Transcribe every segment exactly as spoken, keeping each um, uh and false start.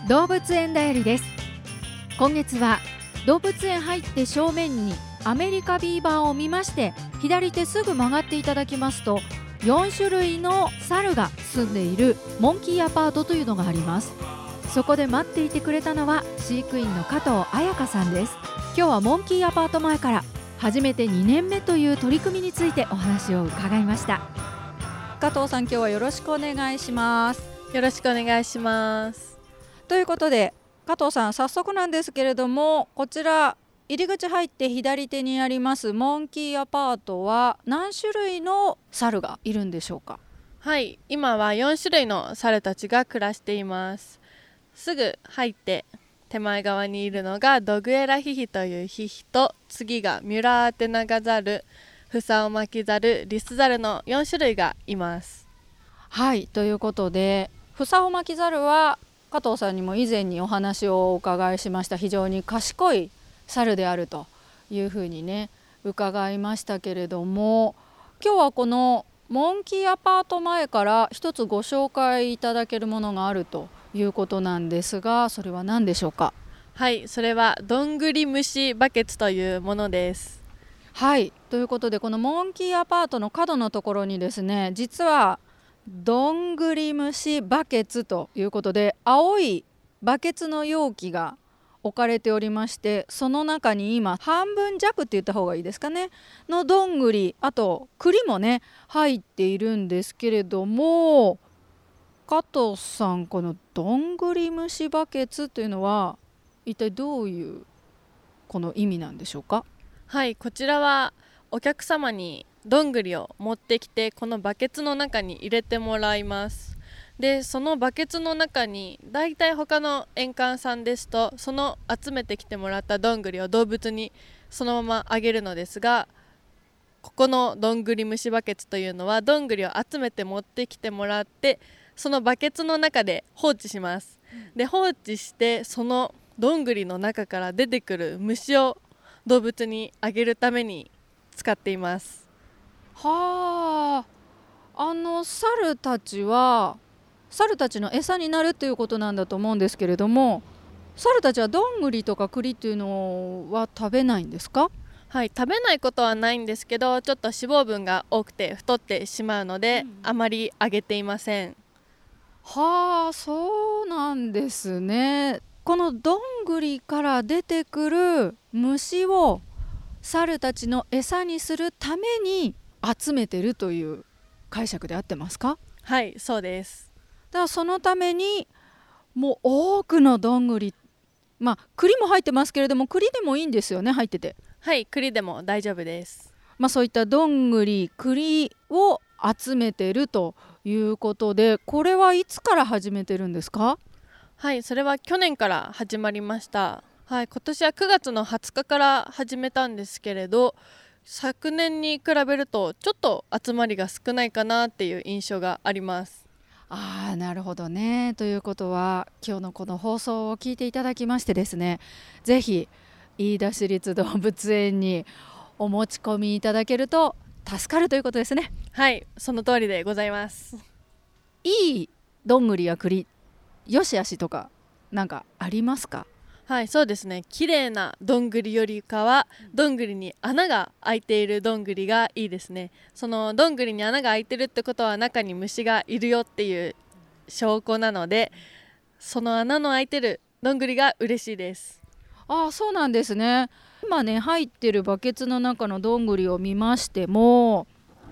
動物園だよりです。今月は動物園入って正面にアメリカビーバーを見まして、左手すぐ曲がっていただきますとよん種類の猿が住んでいるモンキーアパートというのがあります。そこで待っていてくれたのは飼育員の加藤彩香さんです。今日はモンキーアパート前から初めてにねんめという取り組みについてお話を伺いました。加藤さん、今日はよろしくお願いします。 よろしくお願いします。 ということで加藤さん、早速なんですけれども、こちら入り口入って左手にありますモンキーアパートは何種類の猿がいるんでしょうか？ はい、今はよん種類の猿たちが暮らしています。すぐ入って手前側にいるのがドグエラヒヒというヒヒと、次がミュラーテナガザル、フサオマキザル、リスザルのよん種類がいます。 はい、ということでフサオマキザルは加藤さんにも以前にお話をお伺いしました。非常に賢い猿であるというふうにね伺いましたけれども、今日はこのモンキーアパート前から一つご紹介いただけるものがあるということなんですが、それは何でしょうか？ はい、それはどんぐり虫バケツというものです。 はい、ということでこのモンキーアパートの角のところにですね、実はどんぐり虫バケツということで青いバケツの容器が置かれておりまして、その中に今半分弱って言った方がいいですかねのどんぐり、あと栗もね入っているんですけれども、加藤さん、このどんぐり虫バケツというのは一体どういうこの意味なんでしょうか？ はい、こちらはお客様にどんぐりを持ってきてこのバケツの中に入れてもらいます。でそのバケツの中にだいたい他の園館さんですとその集めてきてもらったどんぐりを動物にそのままあげるのですが、ここのどんぐり虫バケツというのはどんぐりを集めて持ってきてもらってそのバケツの中で放置します。で放置してそのどんぐりの中から出てくる虫を動物にあげるために使っています。 はあ、あの猿たちは猿たちの餌になるということなんだと思うんですけれども、猿たちはどんぐりとか栗っていうのは食べないんですか？ はい、食べないことはないんですけど、ちょっと脂肪分が多くて太ってしまうので、うん、あまりあげていません。 はあ、そうなんですね。このどんぐりから出てくる虫を猿たちの餌にするために集めてるという解釈で合ってますか？ はい、そうです。 だからそのためにもう多くのどんぐり、まあ栗も入ってますけれども、栗でもいいんですよね、入ってて。 はい、栗でも大丈夫です。 まあそういったどんぐり栗を集めてるということで、これはいつから始めてるんですか？ はい、それは去年から始まりました。はい、今年はくがつのはつかから始めたんですけれど、昨年に比べるとちょっと集まりが少ないかなっていう印象があります。 あー、なるほどね。ということは今日のこの放送を聞いていただきましてですね、ぜひ飯田市立動物園にお持ち込みいただけると助かるということですね。 はい、その通りでございます。 いいどんぐりや栗、よしあしとかなんかありますか？ はい、そうですね。綺麗などんぐりよりかはどんぐりに穴が開いているどんぐりがいいですね。そのどんぐりに穴が開いてるってことは中に虫がいるよっていう証拠なので、その穴の開いてるどんぐりが嬉しいです。 ああ、そうなんですね。今ね入ってるバケツの中のどんぐりを見ましても、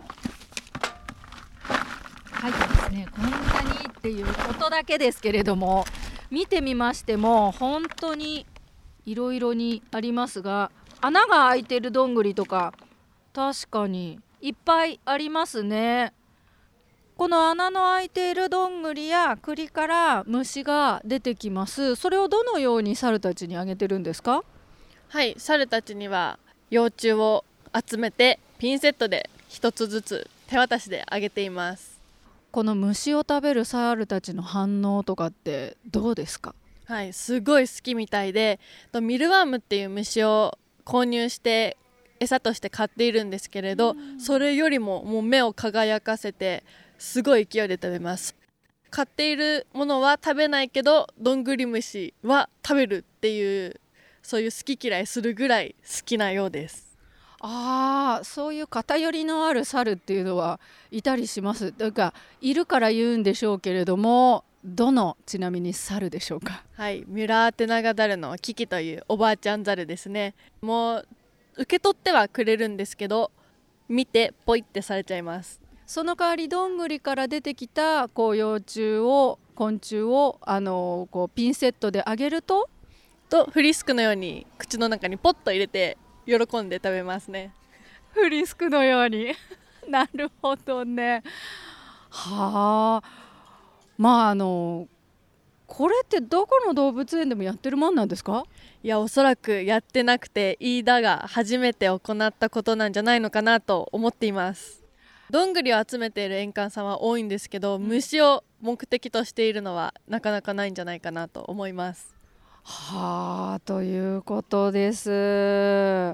入ってますね。こんなにっていうことだけですけれども、見てみましても本当にいろいろにありますが、穴が開いてるどんぐりとか確かにいっぱいありますね。この穴の開いているどんぐりや栗から虫が出てきます。それをどのように猿たちにあげてるんですか？ はい、猿たちには幼虫を集めてピンセットで一つずつ手渡しであげています。 この虫を食べる猿たちの反応とかってどうですか？ はい、すごい好きみたいで、ミルワームっていう虫を購入して餌として買っているんですけれど、それよりももう目を輝かせてすごい勢いで食べます。 買っているものは食べないけどどんぐり虫は食べるっていう、そういう好き嫌いするぐらい好きなようです。 ああ、そういう偏りのある猿っていうのはいたりします。だからいるから言うんでしょうけれども、どのちなみに猿でしょうか？ はい、ミュラーテナガザルのキキというおばあちゃんザルですね。もう受け取ってはくれるんですけど、見てポイってされちゃいます。 その代わりどんぐりから出てきたこう幼虫を昆虫をあのこうピンセットであげるととフリスクのように口の中にポッと入れて喜んで食べますね。 フリスクのようになるほどね。はあ、まああのこれってどこの動物園でもやってるもんなんですか？ いや、おそらくやってなくて飯田が初めて行ったことなんじゃないのかなと思っています。どんぐりを集めている園館さんは多いんですけど、虫を目的としているのはなかなかないんじゃないかなと思います。 はあ、ということです。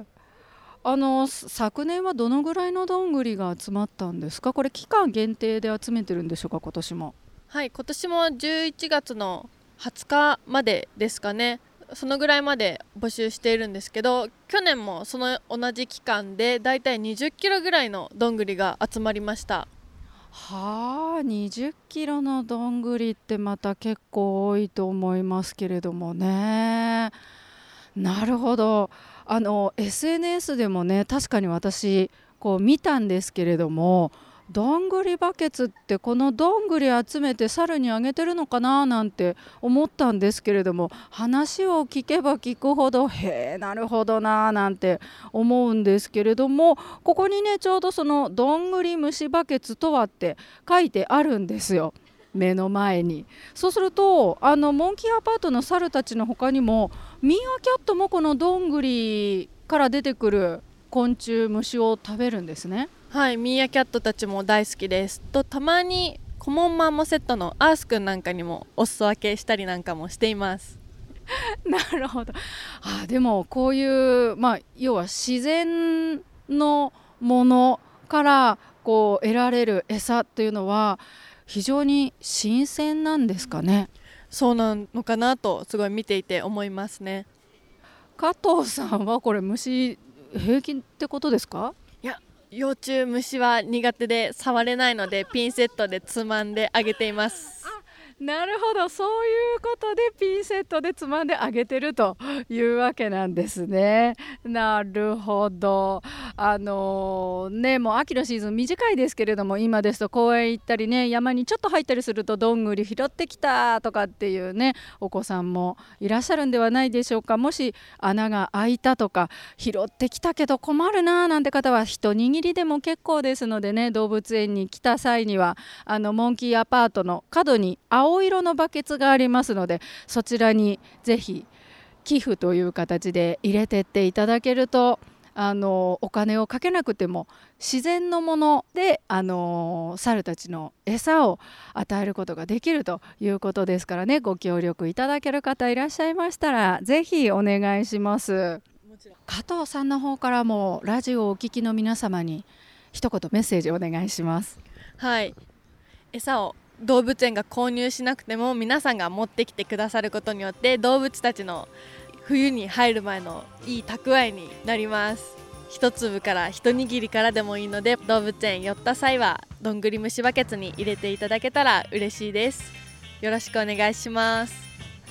あの昨年はどのぐらいのどんぐりが集まったんですか？これ期間限定で集めてるんでしょうか？今年も。 はい、今年もじゅういちがつのはつかまでですかね。そのぐらいまで募集しているんですけど、去年もその同じ期間でだいたいにじゅっキロぐらいのどんぐりが集まりました。 はあ、にじゅっキロのどんぐりってまた結構多いと思いますけれどもね。なるほど。あの エスエヌエス でもね、確かに私こう見たんですけれども、どんぐりバケツってこのどんぐり集めて猿にあげてるのかななんて思ったんですけれども、話を聞けば聞くほどへえなるほどななんて思うんですけれども、ここにねちょうどそのどんぐり虫バケツとはって書いてあるんですよ、目の前に。そうするとあのモンキーアパートの猿たちの他にもミーアキャットもこのどんぐりから出てくる昆虫虫を食べるんですね。 はい、ミーアキャットたちも大好きです。とたまにコモンマンモセットのアースくんなんかにもお裾分けしたりなんかもしています。 なるほど。あ、でもこういう、まあ、要は自然のものからこう得られる餌というのは非常に新鮮なんですかね。 そうなのかなとすごい見ていて思いますね。 加藤さんはこれ虫平気ってことですか？ いや、幼虫虫は苦手で触れないのでピンセットでつまんであげています。 なるほど、そういうことでピンセットでつまんであげてるというわけなんですね。なるほど。あのー、ねもう秋のシーズン短いですけれども、今ですと公園行ったりね山にちょっと入ったりするとどんぐり拾ってきたとかっていうねお子さんもいらっしゃるんではないでしょうか。もし穴が開いたとか拾ってきたけど困るななんて方は一握りでも結構ですのでね、動物園に来た際にはあのモンキーアパートの角に青青色のバケツがありますので、そちらにぜひ寄付という形で入れてっていただけると、あのお金をかけなくても自然のものであの猿たちの餌を与えることができるということですからね、ご協力いただける方いらっしゃいましたらぜひお願いします。加藤さんの方からもラジオをお聞きの皆様に一言メッセージお願いします。 はい、餌を動物園が購入しなくても皆さんが持ってきてくださることによって動物たちの冬に入る前のいい蓄えになります。一粒から一握りからでもいいので、動物園寄った際はどんぐり虫バケツに入れていただけたら嬉しいです。よろしくお願いします。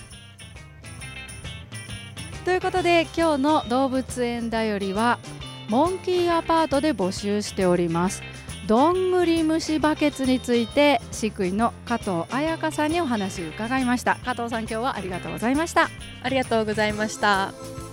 ということで今日の動物園だよりはモンキーアパートで募集しておりますどんぐり虫バケツについて飼育員の加藤彩香さんにお話を伺いました。加藤さん、今日はありがとうございました。 ありがとうございました。